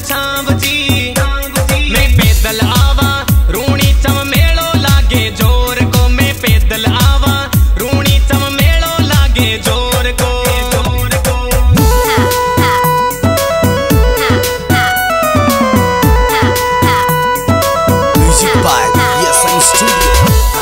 छाव जी मैं पैदल आवा रूणी चम मेलो लागे जोर को मैं पैदल आवा रूणी चम मेलो लागे जोर को Music by ESN Studio.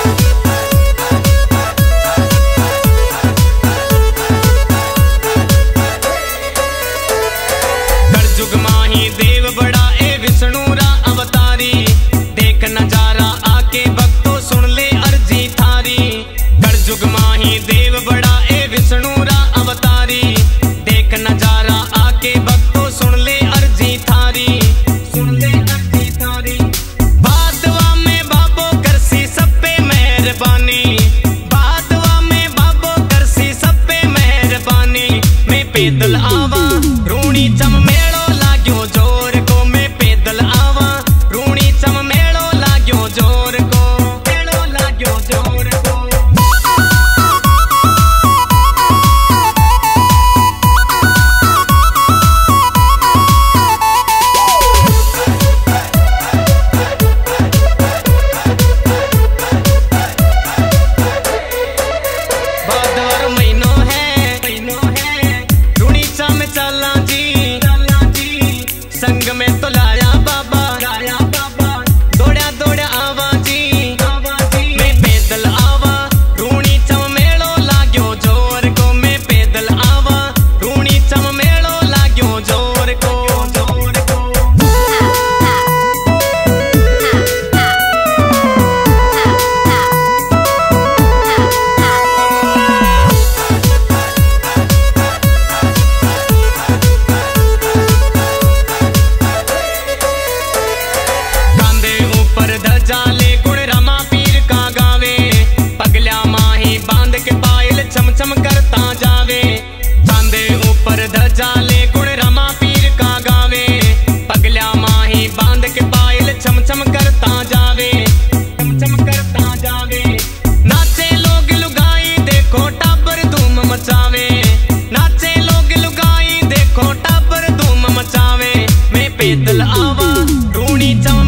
कलयुग माही देव बड़ा ए विष्णु रा अवतारी देख नजारा आके भक्तों सुन ले अर्जी थारी। कलयुग माही देव बड़ा ए विष्णु रा अवतारी देख नजारा आके भक्तों सुन ले अर्जी थारी सुन ले अर्जी थारी। बादवा में बाबो करसी सब पे मेहरबानी बादवा में बाबो करसी सब पे मेहरबानी मैं पैदल आवा रूणी चम मेलो लाग्यो जोर को मैं पैदल आवा रूणी चम मेलो लाग्यो जोर को मेलो लाग्यो जोर को। भादर महीनो है रूणी चम चला जी संग में तो लाया बाबा दौड़ा दौड़ा आवा जी मैं पैदल आवा रूणी चम मेलो लाग्यो जोर को मैं पैदल आवा रूणी चम मेलो लाग्यो जोर को जोर को। कांधे ऊपर ध्वजा ले गुण रमा पीर का गावे पगल्या माही बांध के पायल छम छम करता जावे। कांधे ऊपर ध्वजा ले गुण रमा पीर का गावे पगल्या माही बांध के पायल छम छम करता जावे छम छम करता जावे। नाचे लोग लुगाई देखो टाबर धूम मचावे नाचे लोग लुगाई देखो टाबर धूम मचावे मैं पैदल आवा रूणी चम